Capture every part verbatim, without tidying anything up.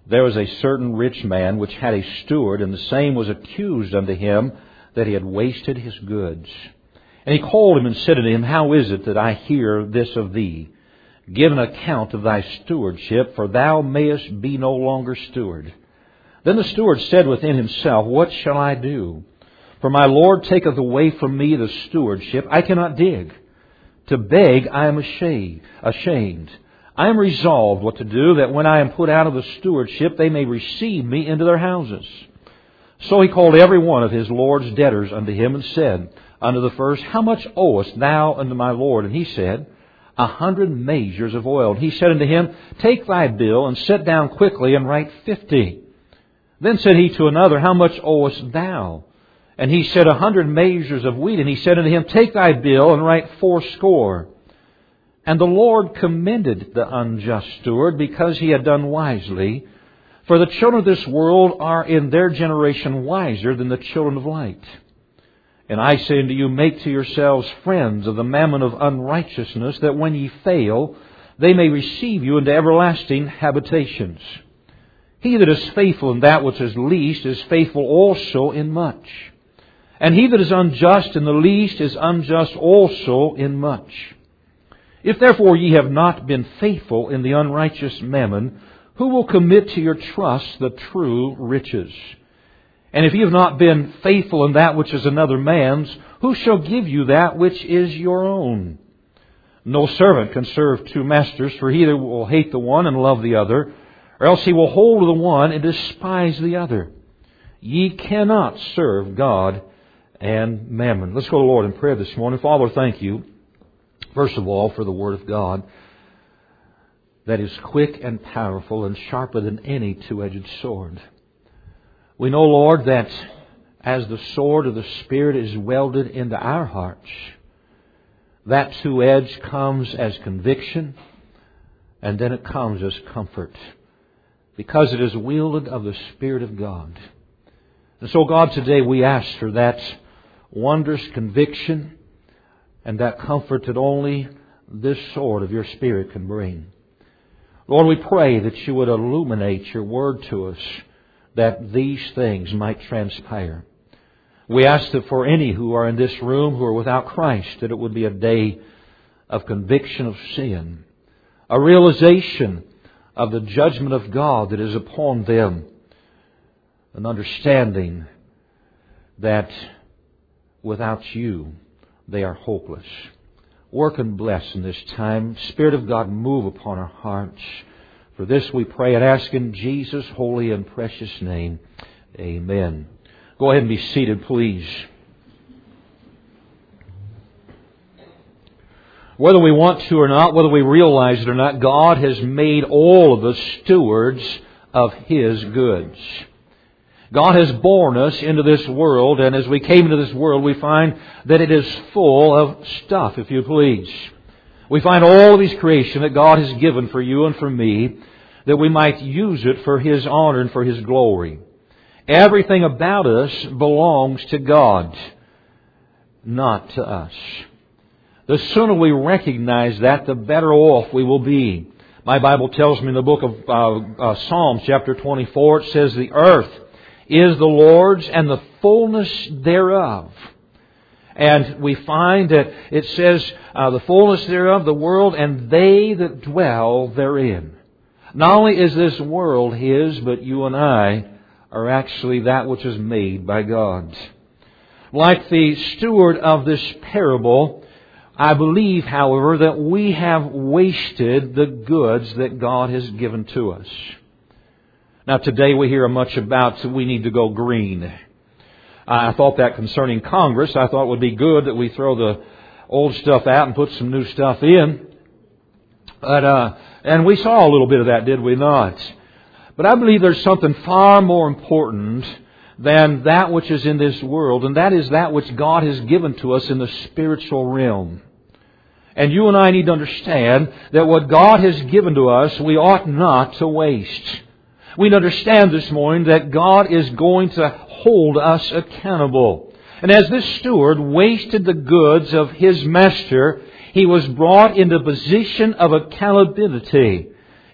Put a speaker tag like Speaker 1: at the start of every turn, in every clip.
Speaker 1: There was a certain rich man which had a steward, and the same was accused unto him that he had wasted his goods. And he called him and said unto him, How is it that I hear this of thee? Give an account of thy stewardship, for thou mayest be no longer steward. Then the steward said within himself, What shall I do? For my Lord taketh away from me the stewardship. I cannot dig. To beg I am ashamed. I am resolved what to do, that when I am put out of the stewardship, they may receive me into their houses. So he called every one of his Lord's debtors unto him, and said unto the first, How much owest thou unto my Lord? And he said, A hundred measures of oil. And he said unto him, Take thy bill, and sit down quickly, and write fifty. Then said he to another, How much owest thou? And he said, A hundred measures of wheat. And he said unto him, Take thy bill, and write fourscore. And the Lord commended the unjust steward, because he had done wisely. For the children of this world are in their generation wiser than the children of light. And I say unto you, Make to yourselves friends of the mammon of unrighteousness, that when ye fail, they may receive you into everlasting habitations. He that is faithful in that which is least is faithful also in much. And he that is unjust in the least is unjust also in much. If therefore ye have not been faithful in the unrighteous mammon, who will commit to your trust the true riches? And if ye have not been faithful in that which is another man's, who shall give you that which is your own? No servant can serve two masters, for he either will hate the one and love the other, or else he will hold to the one and despise the other. Ye cannot serve God and mammon. Let's go to the Lord in prayer this morning. Father, thank you, first of all, for the Word of God that is quick and powerful and sharper than any two-edged sword. We know, Lord, that as the sword of the Spirit is welded into our hearts, that two-edge comes as conviction, and then it comes as comfort, because it is wielded of the Spirit of God. And so, God, today we ask for that wondrous conviction and that comfort that only this sword of your Spirit can bring. Lord, we pray that you would illuminate your Word to us, that these things might transpire. We ask that for any who are in this room who are without Christ, that it would be a day of conviction of sin, a realization of the judgment of God that is upon them, an understanding that without you they are hopeless. Work and bless in this time. Spirit of God, move upon our hearts. For this we pray and ask in Jesus' holy and precious name. Amen. Go ahead and be seated, please. Whether we want to or not, whether we realize it or not, God has made all of us stewards of His goods. God has born us into this world, and as we came into this world, we find that it is full of stuff, if you please. We find all of His creation that God has given for you and for me, that we might use it for His honor and for His glory. Everything about us belongs to God, not to us. The sooner we recognize that, the better off we will be. My Bible tells me in the book of uh, uh, Psalms, chapter twenty-four, it says, The earth is the Lord's and the fullness thereof. And we find that it says, uh, the fullness thereof, the world, and they that dwell therein. Not only is this world His, but you and I are actually that which is made by God. Like the steward of this parable, I believe, however, that we have wasted the goods that God has given to us. Now, today we hear much about we need to go green. I thought that concerning Congress. I thought it would be good that we throw the old stuff out and put some new stuff in. But uh, and we saw a little bit of that, did we not? But I believe there's something far more important than that which is in this world, and that is that which God has given to us in the spiritual realm. And you and I need to understand that what God has given to us, we ought not to waste. We need to understand this morning that God is going to hold us accountable. And as this steward wasted the goods of his master, he was brought into a position of accountability.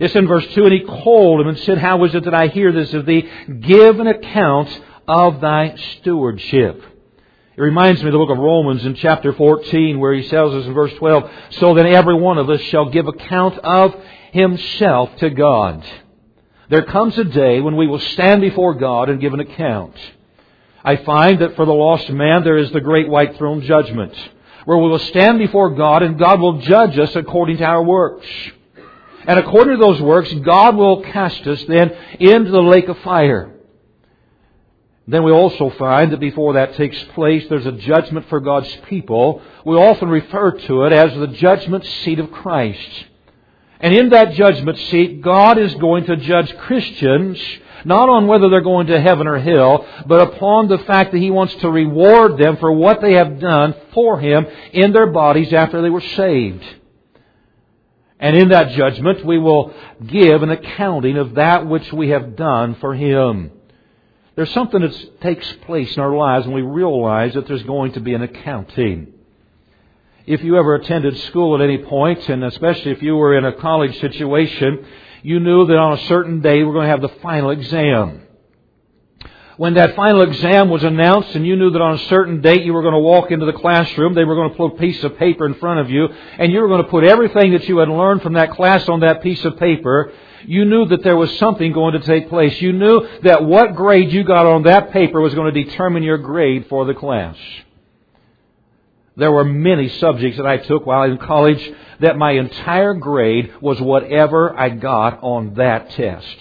Speaker 1: It's in verse two, and he called him and said, How is it that I hear this of thee? Give an account of thy stewardship. It reminds me of the book of Romans in chapter fourteen, where he tells us in verse twelve, So then every one of us shall give account of himself to God. There comes a day when we will stand before God and give an account. I find that for the lost man there is the great white throne judgment, where we will stand before God and God will judge us according to our works. And according to those works, God will cast us then into the lake of fire. Then we also find that before that takes place, there's a judgment for God's people. We often refer to it as the judgment seat of Christ. And in that judgment seat, God is going to judge Christians, not on whether they're going to heaven or hell, but upon the fact that He wants to reward them for what they have done for Him in their bodies after they were saved. And in that judgment, we will give an accounting of that which we have done for Him. There's something that takes place in our lives when we realize that there's going to be an accounting. If you ever attended school at any point, and especially if you were in a college situation, you knew that on a certain day we're going to have the final exam. When that final exam was announced and you knew that on a certain date you were going to walk into the classroom, they were going to put a piece of paper in front of you, and you were going to put everything that you had learned from that class on that piece of paper, you knew that there was something going to take place. You knew that what grade you got on that paper was going to determine your grade for the class. There were many subjects that I took while in college that my entire grade was whatever I got on that test.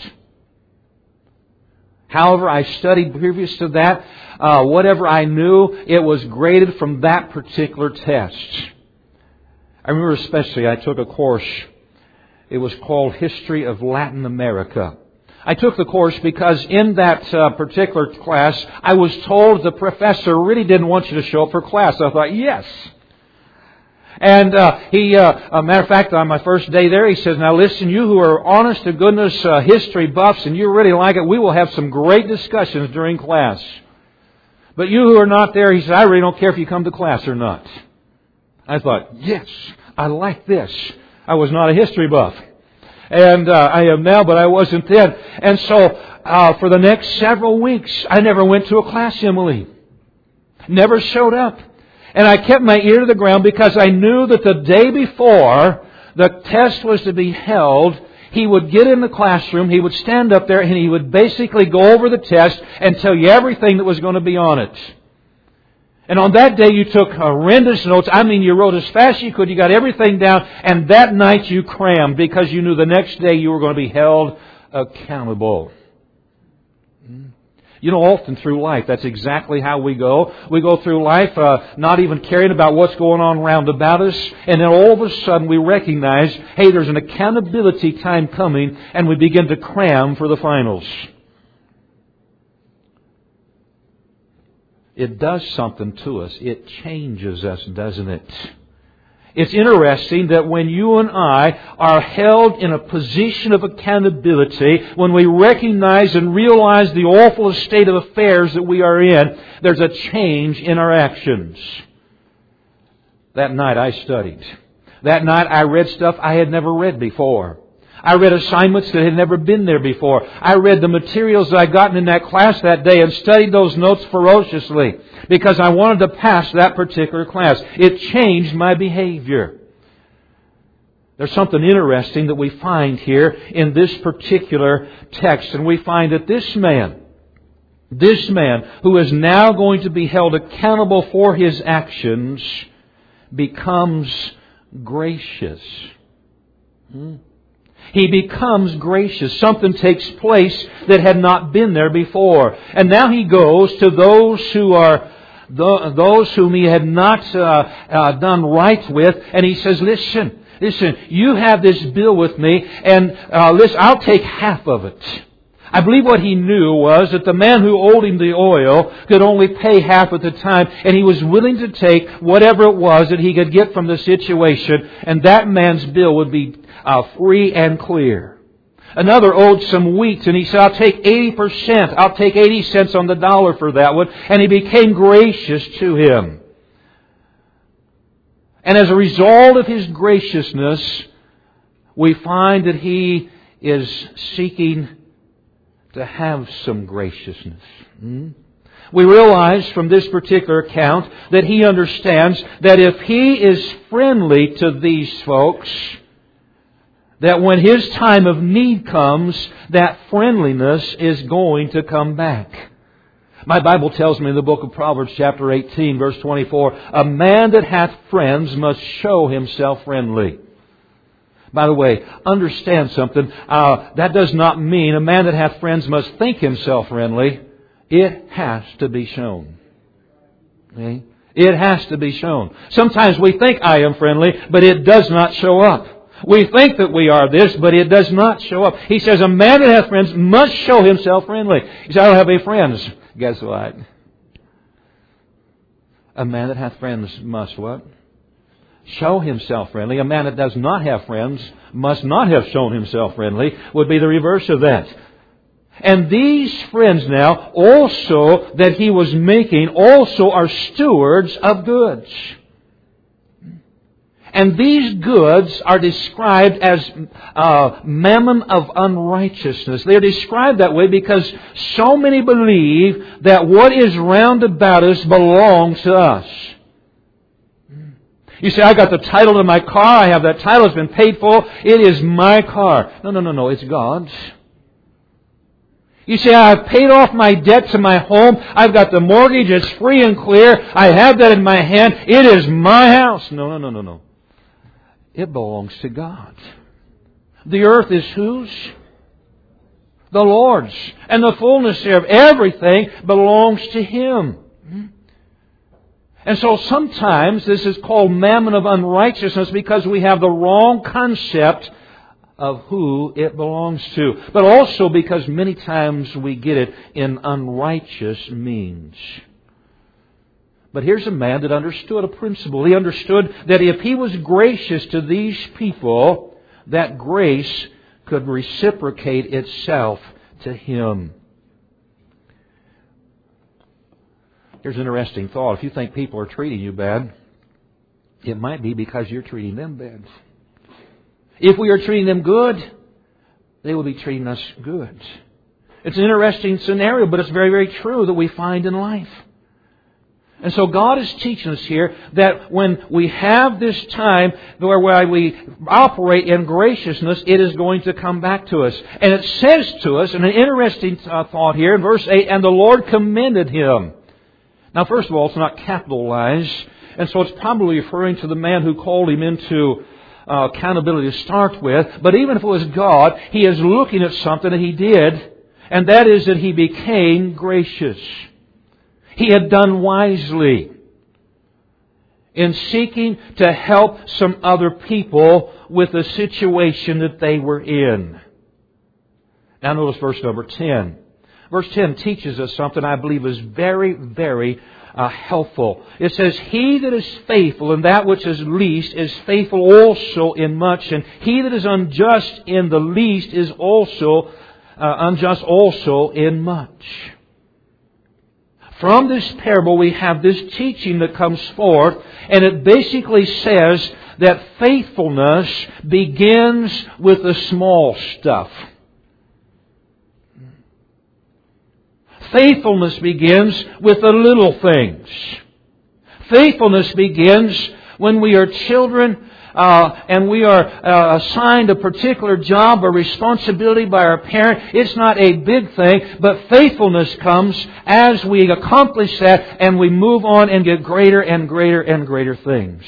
Speaker 1: However, I studied previous to that, uh, whatever I knew, it was graded from that particular test. I remember especially I took a course. It was called History of Latin America. I took the course because in that uh, particular class, I was told the professor really didn't want you to show up for class. I thought, yes. And uh, he, uh, a matter of fact, on my first day there, he says, now listen, you who are honest to goodness uh, history buffs and you really like it, we will have some great discussions during class. But you who are not there, he said, I really don't care if you come to class or not. I thought, yes, I like this. I was not a history buff. And uh, I am now, but I wasn't then. And so, uh, for the next several weeks, I never went to a class, Emily. Never showed up. And I kept my ear to the ground because I knew that the day before the test was to be held, he would get in the classroom, he would stand up there, and he would basically go over the test and tell you everything that was going to be on it. And on that day you took horrendous notes. I mean, you wrote as fast as you could. You got everything down. And that night you crammed because you knew the next day you were going to be held accountable. You know, often through life, that's exactly how we go. We go through life uh, not even caring about what's going on round about us. And then all of a sudden we recognize, hey, there's an accountability time coming, and we begin to cram for the finals. It does something to us. It changes us, doesn't it? It's interesting that when you and I are held in a position of accountability, when we recognize and realize the awful state of affairs that we are in, there's a change in our actions. That night I studied. That night I read stuff I had never read before. I read assignments that had never been there before. I read the materials that I gotten in that class that day and studied those notes ferociously because I wanted to pass that particular class. It changed my behavior. There's something interesting that we find here in this particular text. And we find that this man, this man who is now going to be held accountable for his actions, becomes gracious. Hmm? He becomes gracious. Something takes place that had not been there before. And now he goes to those who are those whom he had not uh, uh, done right with, and he says, listen, listen, you have this bill with me, and uh, listen, I'll take half of it. I believe what he knew was that the man who owed him the oil could only pay half at the time, and he was willing to take whatever it was that he could get from the situation, and that man's bill would be uh, free and clear. Another owed some wheat, and he said, I'll take eighty percent. I'll take eighty cents on the dollar for that one. And he became gracious to him. And as a result of his graciousness, we find that he is seeking to have some graciousness. Hmm? We realize from this particular account that he understands that if he is friendly to these folks, that when his time of need comes, that friendliness is going to come back. My Bible tells me in the book of Proverbs chapter eighteen verse twenty-four, a man that hath friends must show himself friendly. By the way, understand something. Uh, that does not mean a man that hath friends must think himself friendly. It has to be shown. Okay? It has to be shown. Sometimes we think I am friendly, but it does not show up. We think that we are this, but it does not show up. He says a man that hath friends must show himself friendly. He says, I don't have any friends. Guess what? A man that hath friends must what? Show himself friendly. A man that does not have friends must not have shown himself friendly. Would be the reverse of that. And these friends now also that he was making also are stewards of goods. And these goods are described as uh, mammon of unrighteousness. They are described that way because so many believe that what is round about us belongs to us. You say, I got the title to my car. I have that title. It's been paid for. It is my car. No, no, no, no. It's God's. You say, I've paid off my debt to my home. I've got the mortgage. It's free and clear. I have that in my hand. It is my house. No, no, no, no, no. It belongs to God. The earth is whose? The Lord's. And the fullness thereof, everything belongs to Him. And so sometimes this is called mammon of unrighteousness because we have the wrong concept of who it belongs to. But also because many times we get it in unrighteous means. But here's a man that understood a principle. He understood that if he was gracious to these people, that grace could reciprocate itself to him. Here's an interesting thought. If you think people are treating you bad, it might be because you're treating them bad. If we are treating them good, they will be treating us good. It's an interesting scenario, but it's very, very true that we find in life. And so God is teaching us here that when we have this time where we operate in graciousness, it is going to come back to us. And it says to us, and an interesting thought here in verse eight, and the Lord commended him. Now, first of all, it's not capitalized, and so it's probably referring to the man who called him into uh, accountability to start with. But even if it was God, He is looking at something that he did, and that is that he became gracious. He had done wisely in seeking to help some other people with the situation that they were in. Now notice verse number ten. Verse ten teaches us something I believe is very, very uh, helpful. It says, He that is faithful in that which is least is faithful also in much, and he that is unjust in the least is also uh, unjust also in much. From this parable we have this teaching that comes forth, and it basically says that faithfulness begins with the small stuff. Faithfulness begins with the little things. Faithfulness begins when we are children uh, and we are uh, assigned a particular job or responsibility by our parent. It's not a big thing, but faithfulness comes as we accomplish that and we move on and get greater and greater and greater things.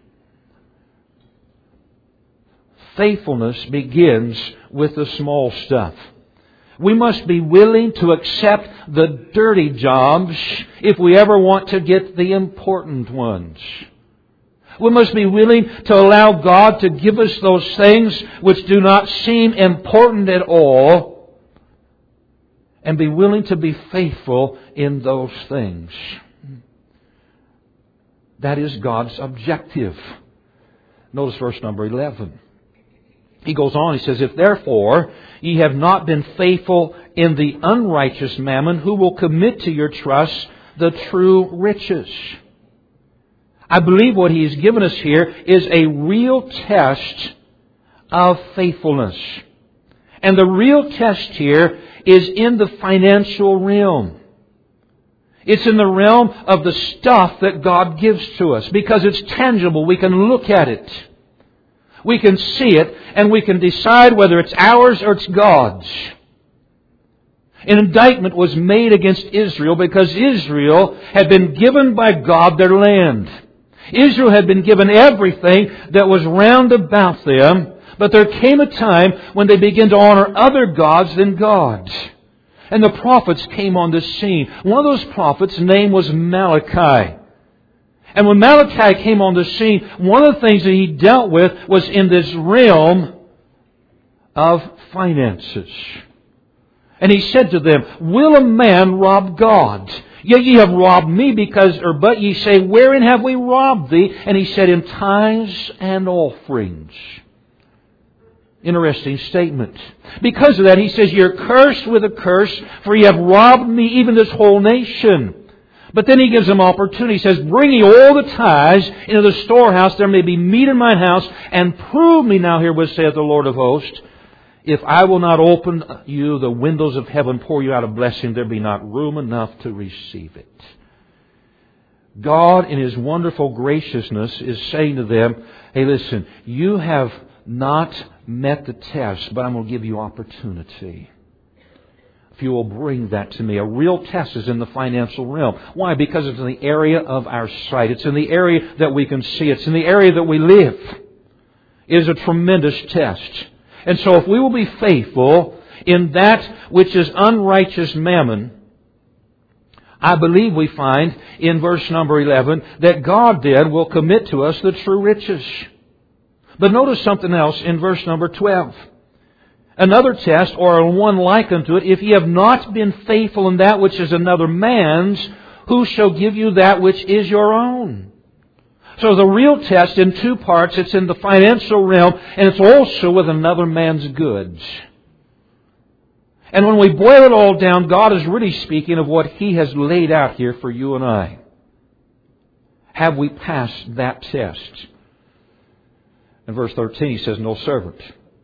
Speaker 1: Faithfulness begins with the small stuff. We must be willing to accept the dirty jobs if we ever want to get the important ones. We must be willing to allow God to give us those things which do not seem important at all, and be willing to be faithful in those things. That is God's objective. Notice verse number eleven. He goes on, he says, If therefore ye have not been faithful in the unrighteous mammon, who will commit to your trust the true riches? I believe what he has given us here is a real test of faithfulness. And the real test here is in the financial realm. It's in the realm of the stuff that God gives to us, because it's tangible. We can look at it. We can see it, and we can decide whether it's ours or it's God's. An indictment was made against Israel because Israel had been given by God their land. Israel had been given everything that was round about them, but there came a time when they began to honor other gods than God. And the prophets came on the scene. One of those prophets' name was Malachi. And when Malachi came on the scene, one of the things that he dealt with was in this realm of finances. And he said to them, will a man rob God? Yet ye have robbed me, because, or but ye say, wherein have we robbed thee? And he said, in tithes and offerings. Interesting statement. Because of that, he says, you're cursed with a curse, for ye have robbed me, even this whole nation. But then he gives them opportunity. He says, bring ye all the tithes into the storehouse, there may be meat in mine house, and prove me now herewith, saith the Lord of hosts, if I will not open you the windows of heaven, pour you out a blessing, there be not room enough to receive it. God, in His wonderful graciousness, is saying to them, hey, listen, you have not met the test, but I'm going to give you opportunity. If you will bring that to me. A real test is in the financial realm. Why? Because it's in the area of our sight. It's in the area that we can see. It's in the area that we live. It is a tremendous test. And so if we will be faithful in that which is unrighteous mammon, I believe we find in verse number eleven that God then will commit to us the true riches. But notice something else in verse number twelve. Another test, or one like unto it, if ye have not been faithful in that which is another man's, who shall give you that which is your own? So the real test in two parts, it's in the financial realm, and it's also with another man's goods. And when we boil it all down, God is really speaking of what He has laid out here for you and I. Have we passed that test? In verse thirteen, He says, no servant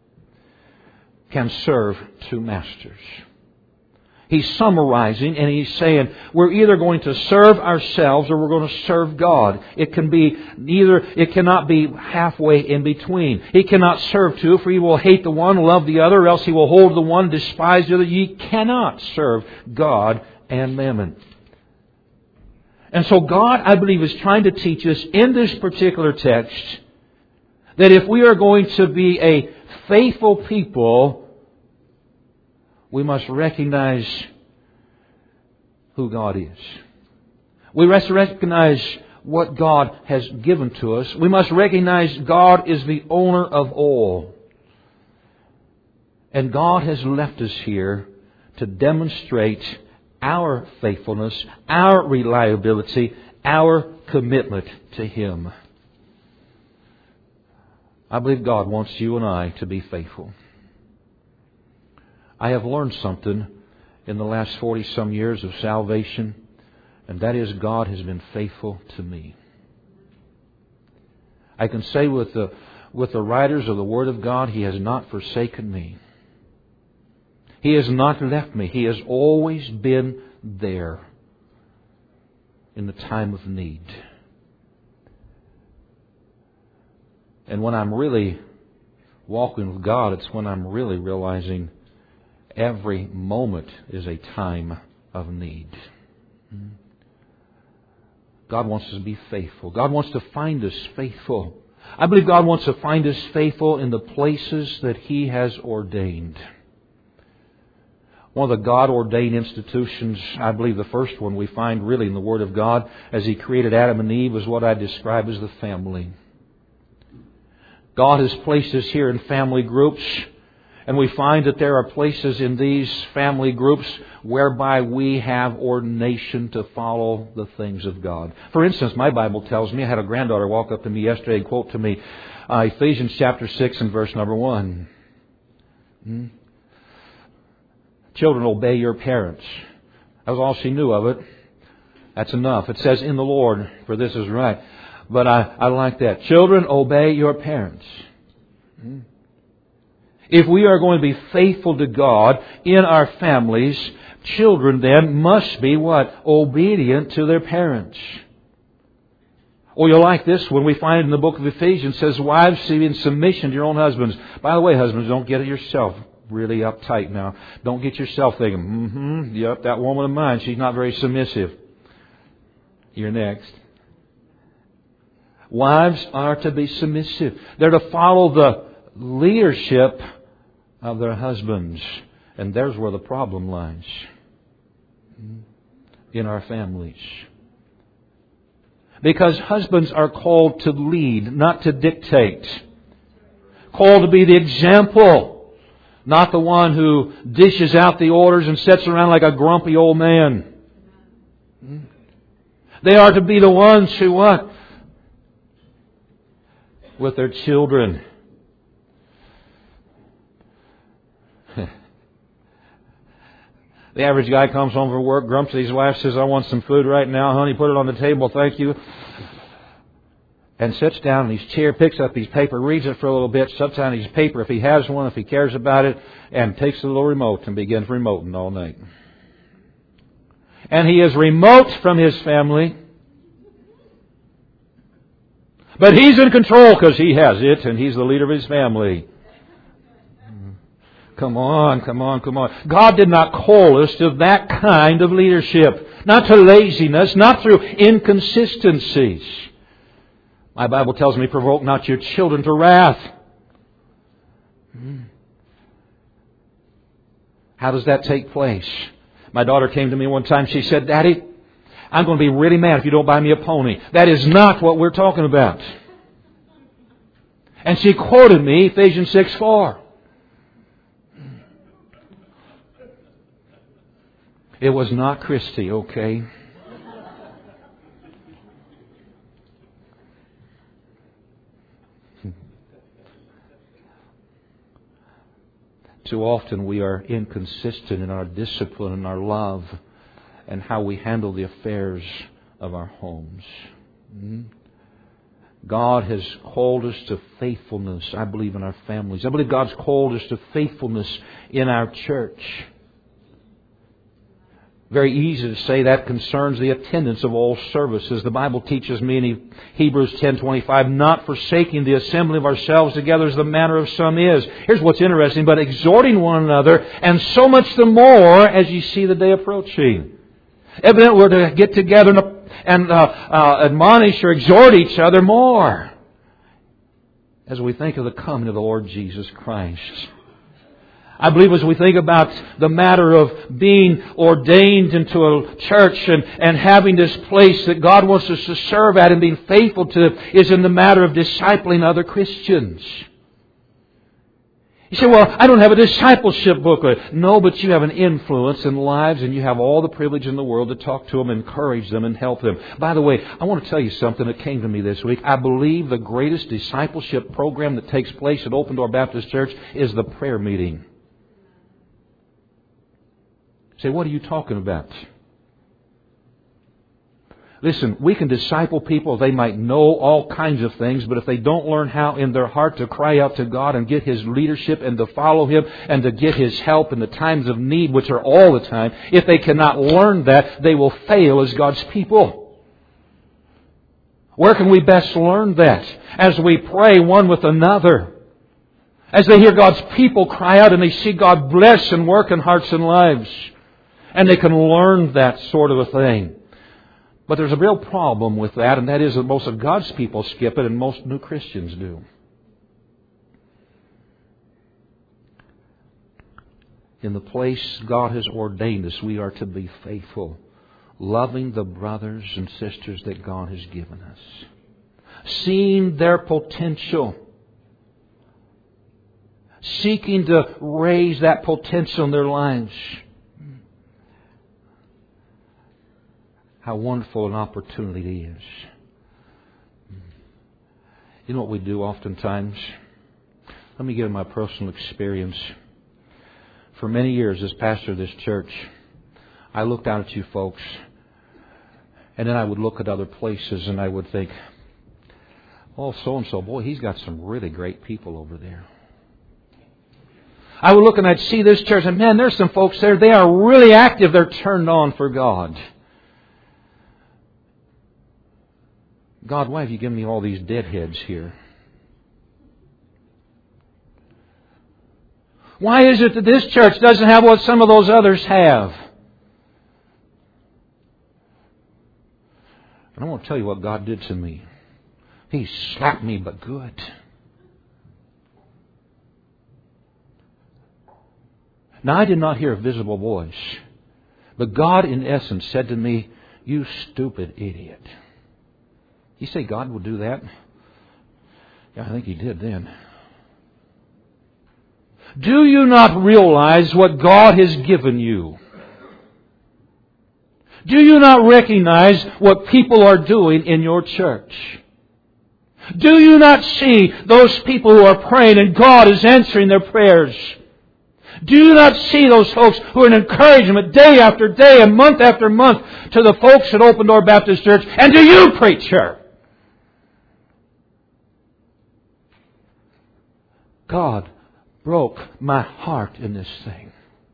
Speaker 1: can serve two masters. He's summarizing and he's saying we're either going to serve ourselves or we're going to serve God. It can be neither, it cannot be halfway in between. He cannot serve two, for he will hate the one, love the other, or else he will hold the one, despise the other. Ye cannot serve God and mammon. And so God, I believe, is trying to teach us in this particular text that if we are going to be a faithful people, we must recognize who God is. We must recognize what God has given to us. We must recognize God is the owner of all. And God has left us here to demonstrate our faithfulness, our reliability, our commitment to Him. I believe God wants you and I to be faithful. I have learned something in the last forty-some years of salvation, and that is God has been faithful to me. I can say with the, with the writers of the Word of God, He has not forsaken me. He has not left me. He has always been there in the time of need. And when I'm really walking with God, it's when I'm really realizing every moment is a time of need. God wants us to be faithful. God wants to find us faithful. I believe God wants to find us faithful in the places that He has ordained. One of the God-ordained institutions, I believe the first one we find really in the Word of God as He created Adam and Eve, was what I describe as the family. God has placed us here in family groups, and we find that there are places in these family groups whereby we have ordination to follow the things of God. For instance, my Bible tells me, I had a granddaughter walk up to me yesterday and quote to me uh, Ephesians chapter six and verse number one. Hmm? Children, obey your parents. That was all she knew of it. That's enough. It says, in the Lord, for this is right. But I, I like that. Children, obey your parents. Hmm? If we are going to be faithful to God in our families, children then must be what? Obedient to their parents. Or you'll like this one. We find it in the book of Ephesians. It says, wives, be in submission to your own husbands. By the way, husbands, don't get it yourself really uptight now. Don't get yourself thinking, mm-hmm, yep, that woman of mine, she's not very submissive. You're next. Wives are to be submissive. They're to follow the leadership of their husbands. And there's where the problem lies. In our families. Because husbands are called to lead, not to dictate. Called to be the example, not the one who dishes out the orders and sits around like a grumpy old man. They are to be the ones who what? With their children. The average guy comes home from work, grumps at his wife, says, I want some food right now, honey, put it on the table, thank you. And sits down in his chair, picks up his paper, reads it for a little bit, sets down his paper if he has one, if he cares about it, and takes the little remote and begins remoting all night. And he is remote from his family. But he's in control because he has it and he's the leader of his family. Come on, come on, come on. God did not call us to that kind of leadership. Not to laziness, not through inconsistencies. My Bible tells me, provoke not your children to wrath. How does that take place? My daughter came to me one time. She said, Daddy, I'm going to be really mad if you don't buy me a pony. That is not what we're talking about. And she quoted me Ephesians six four. It was not Christy, okay? Too often we are inconsistent in our discipline and our love and how we handle the affairs of our homes. God has called us to faithfulness, I believe, in our families. I believe God's called us to faithfulness in our church. Very easy to say that concerns the attendance of all services. The Bible teaches me in Hebrews ten twenty-five, not forsaking the assembly of ourselves together as the manner of some is. Here's what's interesting, but exhorting one another, and so much the more as you see the day approaching. Evidently we're to get together and, and uh, uh, admonish or exhort each other more as we think of the coming of the Lord Jesus Christ. I believe as we think about the matter of being ordained into a church and, and having this place that God wants us to serve at and being faithful to is in the matter of discipling other Christians. You say, well, I don't have a discipleship booklet. No, but you have an influence in lives and you have all the privilege in the world to talk to them, encourage them, and help them. By the way, I want to tell you something that came to me this week. I believe the greatest discipleship program that takes place at Open Door Baptist Church is the prayer meeting. Say, what are you talking about? Listen, we can disciple people. They might know all kinds of things, but if they don't learn how in their heart to cry out to God and get His leadership and to follow Him and to get His help in the times of need, which are all the time, if they cannot learn that, they will fail as God's people. Where can we best learn that? As we pray one with another. As they hear God's people cry out and they see God bless and work in hearts and lives. And they can learn that sort of a thing. But there's a real problem with that, and that is that most of God's people skip it and most new Christians do. In the place God has ordained us, we are to be faithful, loving the brothers and sisters that God has given us, seeing their potential, seeking to raise that potential in their lives. How wonderful an opportunity it is. You know what we do oftentimes? Let me give you my personal experience. For many years as pastor of this church, I looked out at you folks, and then I would look at other places and I would think, oh, so-and-so, boy, he's got some really great people over there. I would look and I'd see this church, and man, there's some folks there, they are really active, they're turned on for God. God, why have you given me all these deadheads here? Why is it that this church doesn't have what some of those others have? And I want to tell you what God did to me. He slapped me, but good. Now, I did not hear a visible voice, but God, in essence, said to me, "You stupid idiot." You say God will do that? Yeah, I think He did then. Do you not realize what God has given you? Do you not recognize what people are doing in your church? Do you not see those people who are praying and God is answering their prayers? Do you not see those folks who are an encouragement day after day and month after month to the folks at Open Door Baptist Church? And to you, preacher? God broke my heart in this thing.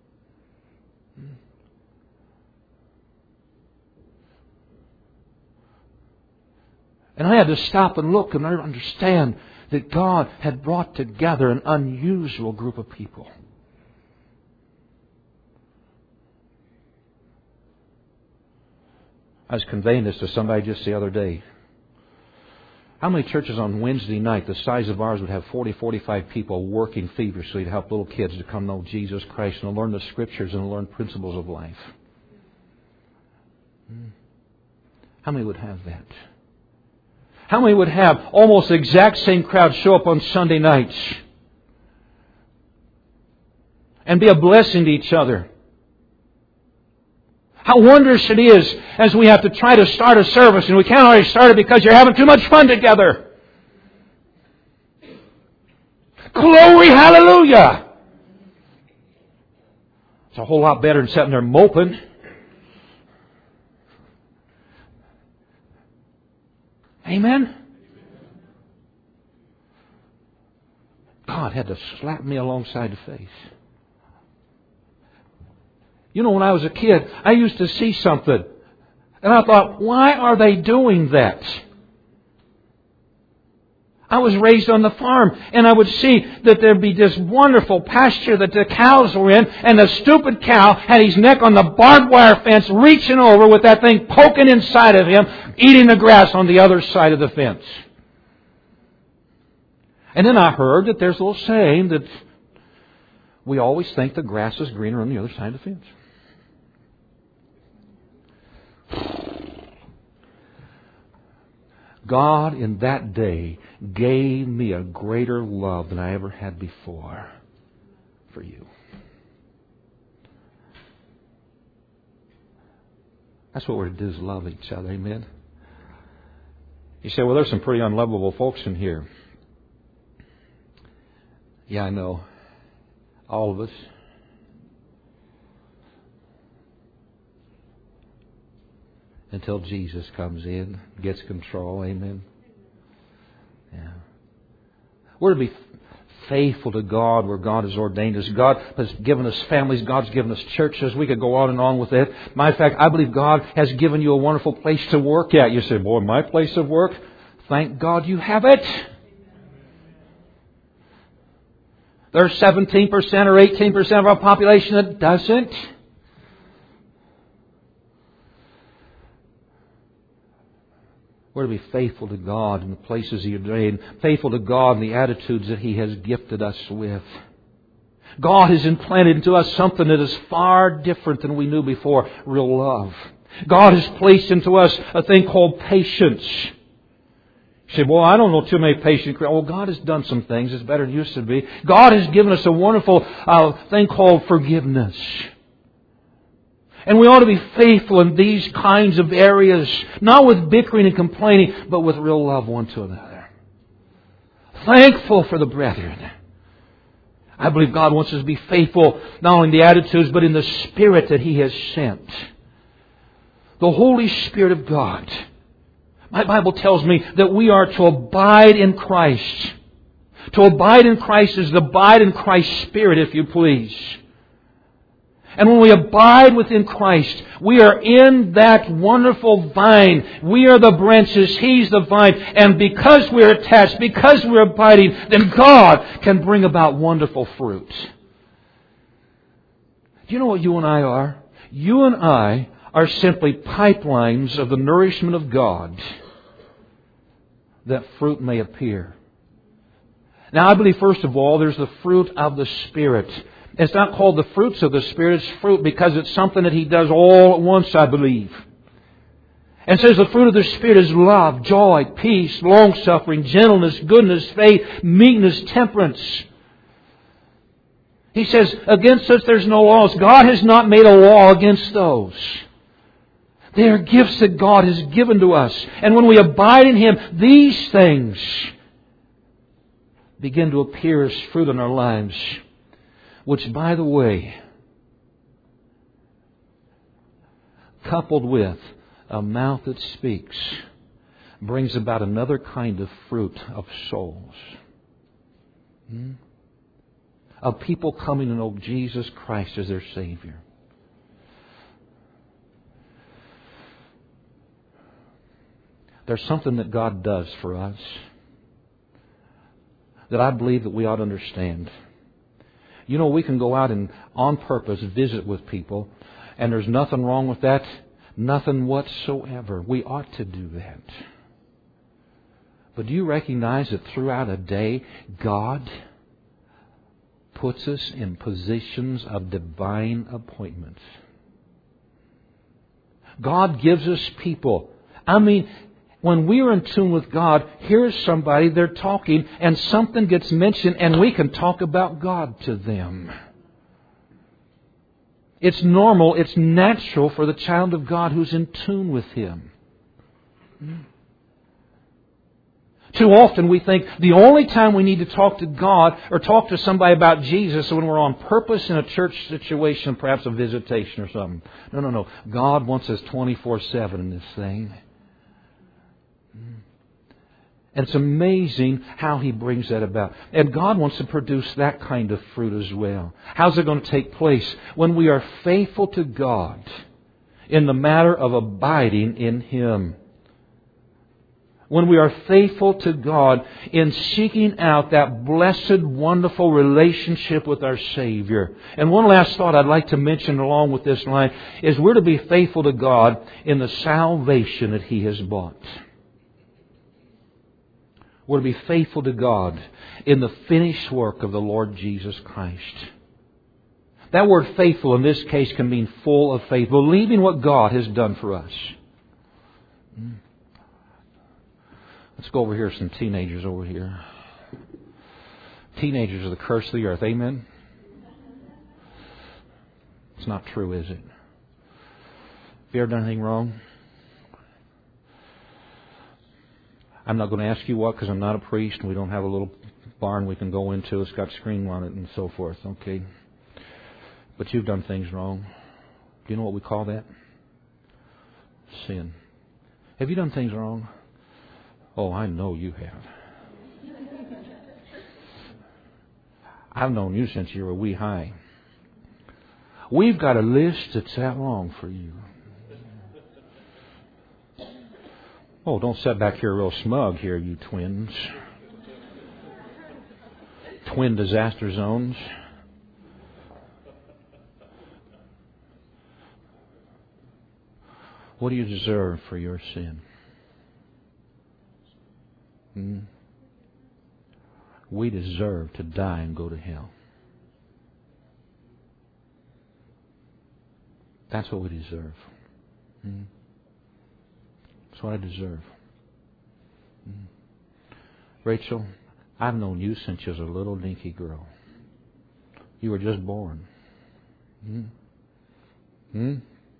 Speaker 1: And I had to stop and look and understand that God had brought together an unusual group of people. I was conveying this to somebody just the other day. How many churches on Wednesday night, the size of ours, would have forty, forty-five people working feverishly to help little kids to come know Jesus Christ and to learn the Scriptures and to learn principles of life? How many would have that? How many would have almost the exact same crowd show up on Sunday nights and be a blessing to each other? How wondrous it is as we have to try to start a service and we can't already start it because you're having too much fun together. Glory, hallelujah! It's a whole lot better than sitting there moping. Amen? God had to slap me alongside the face. You know, when I was a kid, I used to see something. And I thought, why are they doing that? I was raised on the farm, and I would see that there'd be this wonderful pasture that the cows were in, and the stupid cow had his neck on the barbed wire fence, reaching over with that thing poking inside of him, eating the grass on the other side of the fence. And then I heard that there's a little saying that we always think the grass is greener on the other side of the fence. God in that day gave me a greater love than I ever had before for you. That's what we're to do, is love each other. Amen? You say, well, there's some pretty unlovable folks in here. Yeah, I know. All of us. Until Jesus comes in, gets control. Amen. Yeah. We're to be faithful to God where God has ordained us. God has given us families. God's given us churches. We could go on and on with it. Matter of fact, I believe God has given you a wonderful place to work at. You say, boy, my place of work? Thank God you have it. There's seventeen percent or eighteen percent of our population that doesn't. We're to be faithful to God in the places He ordained, faithful to God in the attitudes that He has gifted us with. God has implanted into us something that is far different than we knew before, real love. God has placed into us a thing called patience. You say, well, I don't know too many patient Christians. Well, God has done some things. It's better than it used to be. God has given us a wonderful uh, thing called forgiveness. And we ought to be faithful in these kinds of areas, not with bickering and complaining, but with real love one to another. Thankful for the brethren. I believe God wants us to be faithful not only in the attitudes, but in the Spirit that He has sent. The Holy Spirit of God. My Bible tells me that we are to abide in Christ. To abide in Christ is to abide in Christ's Spirit, if you please. And when we abide within Christ, we are in that wonderful vine. We are the branches, He's the vine. And because we're attached, because we're abiding, then God can bring about wonderful fruit. Do you know what you and I are? You and I are simply pipelines of the nourishment of God, that fruit may appear. Now, I believe, first of all, there's the fruit of the Spirit. It's not called the fruits of the Spirit, it's fruit because it's something that He does all at once, I believe. And it says the fruit of the Spirit is love, joy, peace, long-suffering, gentleness, goodness, faith, meekness, temperance. He says, against such there's no laws. God has not made a law against those. They are gifts that God has given to us. And when we abide in Him, these things begin to appear as fruit in our lives. Which, by the way, coupled with a mouth that speaks, brings about another kind of fruit of souls. Hmm? Of people coming to know Jesus Christ as their Savior. There's something that God does for us that I believe that we ought to understand. You know, we can go out and on purpose visit with people, and there's nothing wrong with that. Nothing whatsoever. We ought to do that. But do you recognize that throughout a day, God puts us in positions of divine appointments? God gives us people. I mean, when we are in tune with God, here's somebody, they're talking, and something gets mentioned, and we can talk about God to them. It's normal, it's natural for the child of God who's in tune with Him. Too often we think the only time we need to talk to God or talk to somebody about Jesus is when we're on purpose in a church situation, perhaps a visitation or something. No, no, no. God wants us twenty-four seven in this thing. And it's amazing how He brings that about. And God wants to produce that kind of fruit as well. How's it going to take place? When we are faithful to God in the matter of abiding in Him. When we are faithful to God in seeking out that blessed, wonderful relationship with our Savior. And one last thought I'd like to mention along with this line is we're to be faithful to God in the salvation that He has bought. We're to be faithful to God in the finished work of the Lord Jesus Christ. That word faithful in this case can mean full of faith, believing what God has done for us. Let's go over here, some teenagers over here. Teenagers are the curse of the earth. Amen? It's not true, is it? Have you ever done anything wrong? I'm not going to ask you what, because I'm not a priest and we don't have a little barn we can go into. It's got screen on it and so forth. Okay. But you've done things wrong. Do you know what we call that? Sin. Have you done things wrong? Oh, I know you have. I've known you since you were wee high. We've got a list that's that long for you. Oh, don't sit back here real smug here, you twins. Twin disaster zones. What do you deserve for your sin? Hmm? We deserve to die and go to hell. That's what we deserve. Hmm? That's what I deserve. Hmm. Rachel, I've known you since you was a little dinky girl. You were just born. Hmm? Hmm?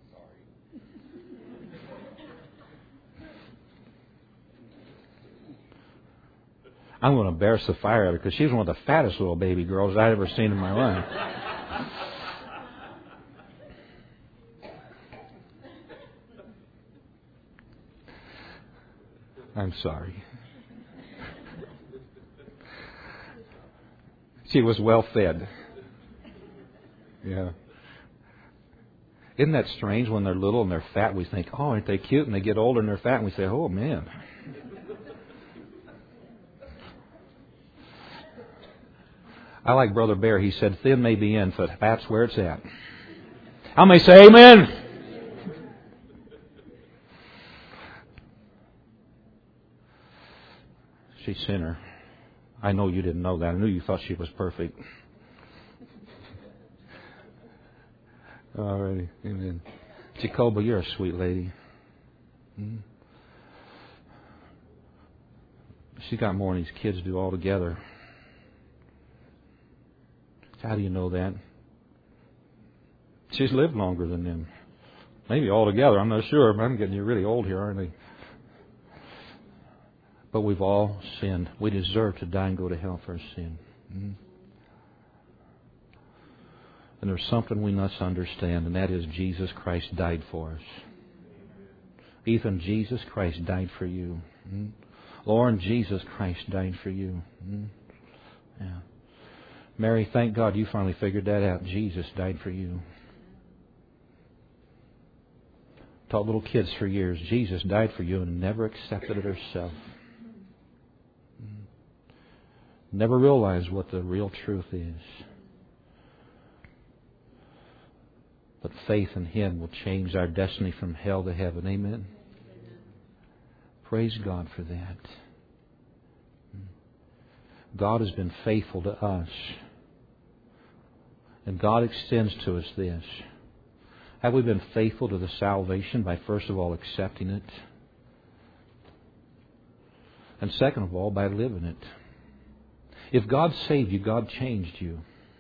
Speaker 1: I'm going to embarrass the fire out of her because she's one of the fattest little baby girls I've ever seen in my life. I'm sorry. She was well fed. Yeah. Isn't that strange when they're little and they're fat? We think, oh, aren't they cute? And they get older and they're fat and we say, oh, man. I like Brother Bear. He said, thin may be in, but fat's where it's at. I may say amen. She's a sinner. I know you didn't know that. I knew you thought she was perfect. All righty. Amen. Jacoba, you're a sweet lady. Mm-hmm. She got more than these kids do all together. How do you know that? She's lived longer than them. Maybe all together. I'm not sure. I'm getting you really old here, aren't I? But we've all sinned. We deserve to die and go to hell for our sin. Mm-hmm. And there's something we must understand, and that is Jesus Christ died for us. Ethan, Jesus Christ died for you. Mm-hmm. Lauren, Jesus Christ died for you. Mm-hmm. Yeah. Mary, thank God you finally figured that out. Jesus died for you. Taught little kids for years. Jesus died for you and never accepted it herself. Never realized what the real truth is. But faith in Him will change our destiny from hell to heaven. Amen. Praise God for that. God has been faithful to us. And God extends to us this. Have we been faithful to the salvation by first of all accepting it? And second of all, by living it. If God saved you, God changed you.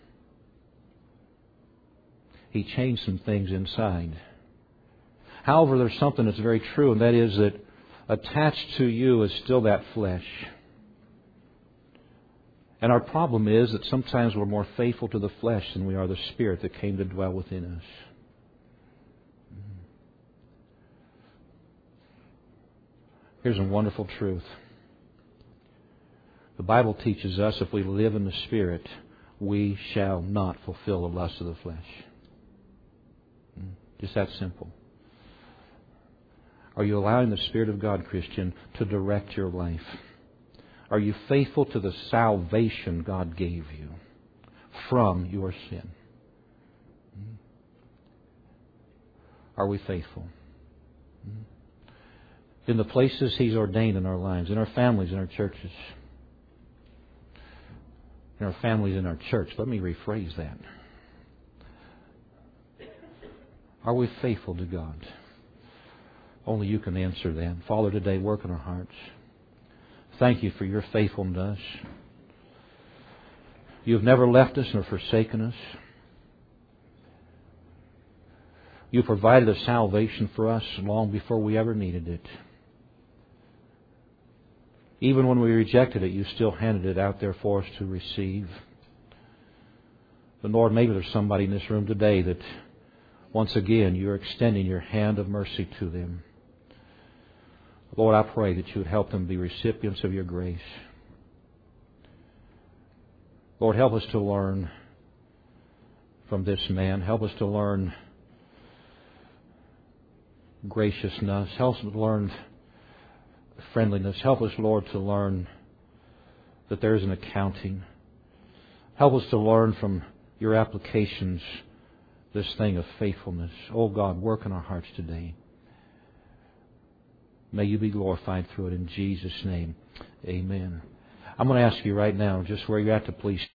Speaker 1: He changed some things inside. However, there's something that's very true, and that is that attached to you is still that flesh. And our problem is that sometimes we're more faithful to the flesh than we are the Spirit that came to dwell within us. Here's a wonderful truth. The Bible teaches us if we live in the Spirit, we shall not fulfill the lust of the flesh. Just that simple. Are you allowing the Spirit of God, Christian, to direct your life? Are you faithful to the salvation God gave you from your sin? Are we faithful? In the places He's ordained in our lives, in our families, in our churches. In our families, in our church. Let me rephrase that. Are we faithful to God? Only you can answer that. Father, today work in our hearts. Thank you for your faithfulness. You have never left us nor forsaken us. You provided a salvation for us long before we ever needed it. Even when we rejected it, you still handed it out there for us to receive. But Lord, maybe there's somebody in this room today that once again you're extending your hand of mercy to them. Lord, I pray that you would help them be recipients of your grace. Lord, help us to learn from this man. Help us to learn graciousness. Help us to learn friendliness. Help us, Lord, to learn that there is an accounting. Help us to learn from your applications this thing of faithfulness. Oh God, work in our hearts today. May you be glorified through it in Jesus' name. Amen. I'm going to ask you right now, just where you're at, to please